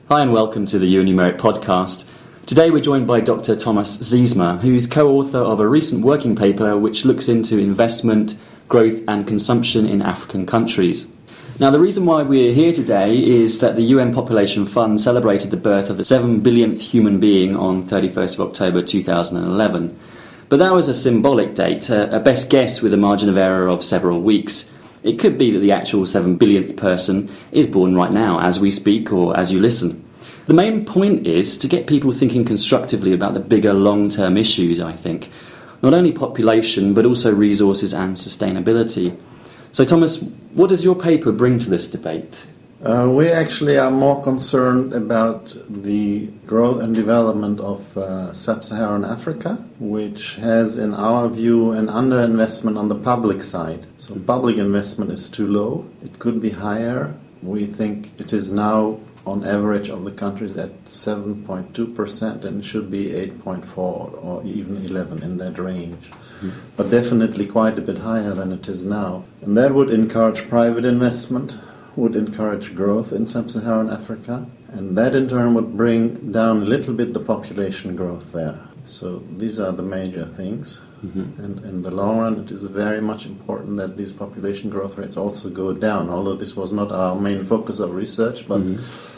Hi and welcome to the Unumeric podcast. Today we're joined by Dr. Thomas Ziesmer, who's co-author of a recent working paper which looks into investment, growth and consumption in African countries. Now, the reason why we're here today is that the UN Population Fund celebrated the birth of the 7 billionth human being on 31st of October 2011. But that was a symbolic date, a best guess with a margin of error of several weeks. It could be that the actual 7 billionth person is born right now, as we speak or as you listen. The main point is to get people thinking constructively about the bigger long-term issues, I think. Not only population, but also resources and sustainability. So, Thomas, what does your paper bring to this debate? We actually are more concerned about the growth and development of sub-Saharan Africa, which has, in our view, an underinvestment on the public side. So public investment is too low. It could be higher. We think it is now, on average, of the countries at 7.2%, and it should be 8.4 or even 11 in that range. But definitely quite a bit higher than it is now. And that would encourage private investment, would encourage growth in sub-Saharan Africa, and that in turn would bring down a little bit the population growth there. So these are the major things. And in the long run, it is very much important that these population growth rates also go down, although this was not our main focus of research, but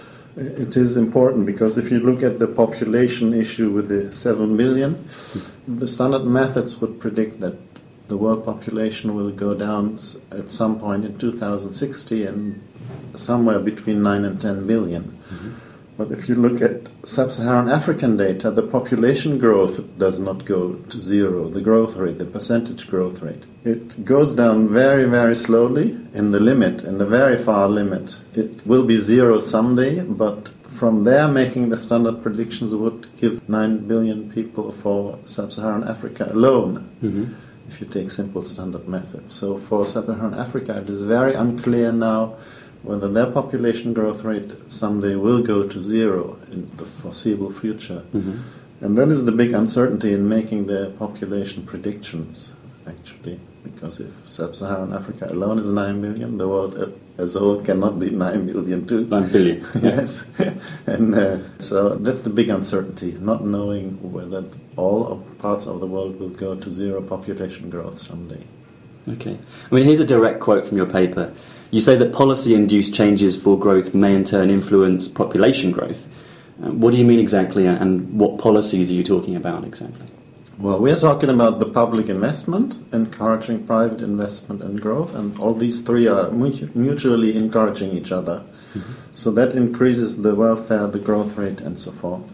it is important because if you look at the population issue with the 7 billion, the standard methods would predict that the world population will go down at some point in 2060 and somewhere between 9 and 10 billion. But if you look at sub-Saharan African data, the population growth does not go to zero, the growth rate, the percentage growth rate. It goes down very, very slowly in the limit, in the very far limit. It will be zero someday, but from there making the standard predictions would give 9 billion people for sub-Saharan Africa alone. If you take simple standard methods. So for sub-Saharan Africa, it is very unclear now whether their population growth rate someday will go to zero in the foreseeable future. And that is the big uncertainty in making the population predictions, actually. Because if sub-Saharan Africa alone is 9 billion, the world as a whole cannot be 9 billion too. 9 billion. Yes. And so that's the big uncertainty, not knowing whether all parts of the world will go to zero population growth someday. Okay. I mean, here's a direct quote from your paper. You say that policy-induced changes for growth may in turn influence population growth. What do you mean exactly, and what policies are you talking about exactly? Well, we are talking about the public investment, encouraging private investment and growth, and all these three are mutually encouraging each other. So that increases the welfare, the growth rate, and so forth.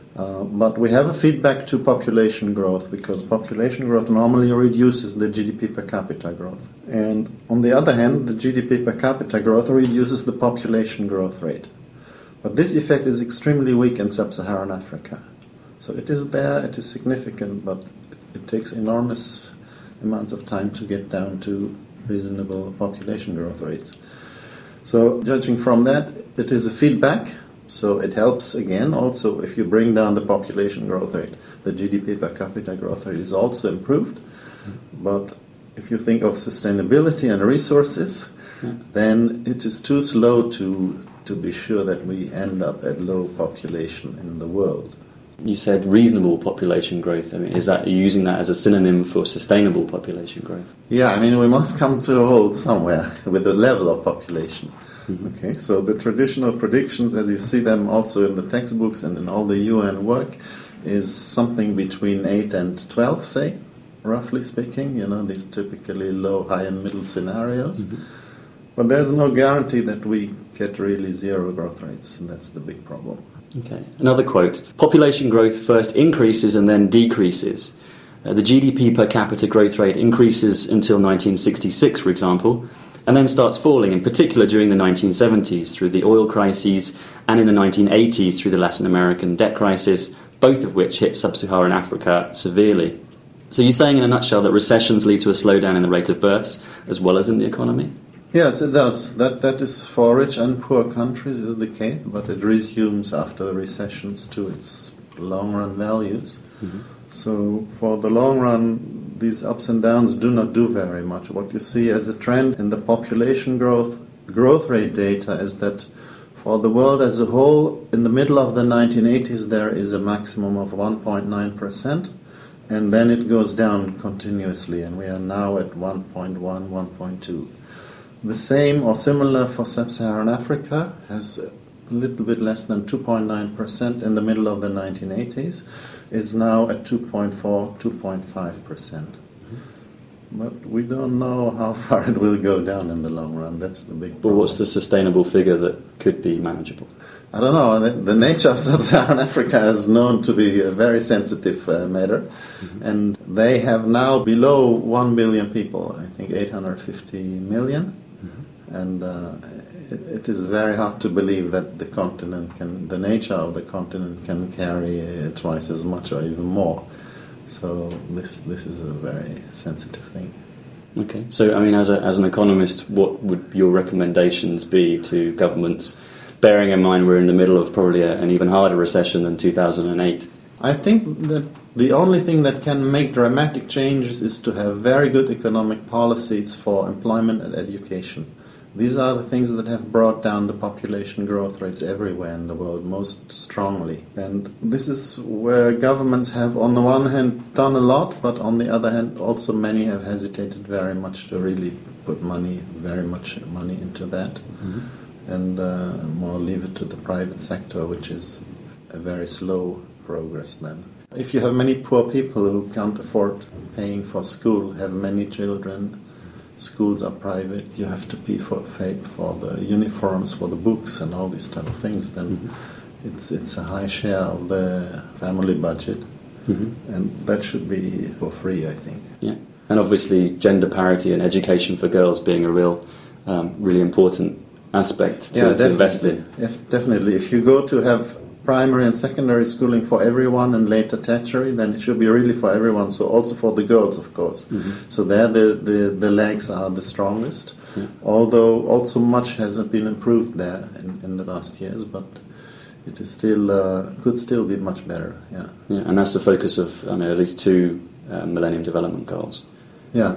But we have a feedback to population growth, because population growth normally reduces the GDP per capita growth. And on the other hand, the GDP per capita growth reduces the population growth rate. But this effect is extremely weak in sub-Saharan Africa. So it is there, it is significant, but it takes enormous amounts of time to get down to reasonable population growth rates. So judging from that, it is a feedback. So it helps, again, also if you bring down the population growth rate, the GDP per capita growth rate is also improved. But if you think of sustainability and resources, then it is too slow to be sure that we end up at low population in the world. You said reasonable population growth. I mean, are you using that as a synonym for sustainable population growth? Yeah, I mean, we must come to a halt somewhere with the level of population. Okay, so the traditional predictions, as you see them also in the textbooks and in all the UN work, is something between 8 and 12, say, roughly speaking, these typically low, high, and middle scenarios. But there's no guarantee that we get really zero growth rates, and that's the big problem. Okay, another quote. Population growth first increases and then decreases. The GDP per capita growth rate increases until 1966, for example, and then starts falling, in particular during the 1970s through the oil crises and in the 1980s through the Latin American debt crisis, both of which hit sub-Saharan Africa severely. So you're saying in a nutshell that recessions lead to a slowdown in the rate of births as well as in the economy? Yes, it does. That is for rich and poor countries is the case, but it resumes after the recessions to its long-run values. So for the long run, these ups and downs do not do very much. What you see as a trend in the population growth rate data is that For the world as a whole, in the middle of the 1980s, there is a maximum of 1.9%, and then it goes down continuously, and we are now at 1.1, 1.2. The same or similar for Sub-Saharan Africa, has a little bit less than 2.9% in the middle of the 1980s, is now at 2.4, 2.5%. But we don't know how far it will go down in the long run. That's the big problem. Well, what's the sustainable figure that could be manageable? I don't know. The nature of Sub-Saharan Africa is known to be a very sensitive matter. And they have now below 1 billion people, I think 850 million. And it is very hard to believe that the nature of the continent can carry twice as much or even more. So this is a very sensitive thing. Okay. So, I mean, as an economist, what would your recommendations be to governments, bearing in mind we're in the middle of probably an even harder recession than 2008? I think that the only thing that can make dramatic changes is to have very good economic policies for employment and education. These are the things that have brought down the population growth rates everywhere in the world most strongly. And this is where governments have, on the one hand, done a lot, but on the other hand, also many have hesitated very much to really put very much money into that. And more leave it to the private sector, which is a very slow progress then. If you have many poor people who can't afford paying for school, have many children, schools are private, you have to pay for the uniforms, for the books and all these type of things, then it's a high share of the family budget, and that should be for free, I think. Yeah, and obviously gender parity and education for girls being a really important aspect to invest in. Definitely. If you go to have primary and secondary schooling for everyone and later tertiary, then it should be really for everyone, so also for the girls, of course. So there the legs are the strongest, although also much has been improved there in the last years, but it is still could still be much better. Yeah, and that's the focus of at least 2 Millennium Development Goals. Yeah.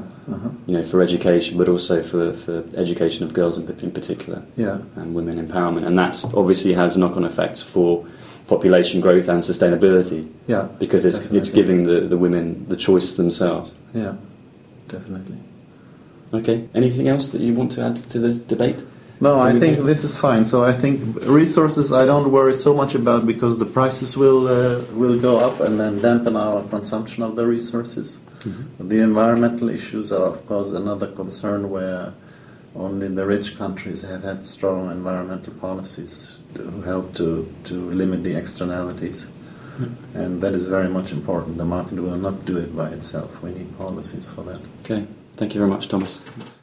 For education, but also for education of girls in particular, and women empowerment, and that obviously has knock-on effects for population growth and sustainability. Yeah, because it's giving the women the choice themselves. Yeah, definitely. Okay. Anything else that you want to add to the debate? No, I think this is fine. So I think resources I don't worry so much about, because the prices will go up and then dampen our consumption of the resources. The environmental issues are, of course, another concern, where only the rich countries have had strong environmental policies to help to limit the externalities. And that is very much important. The market will not do it by itself. We need policies for that. Okay. Thank you very much, Thomas.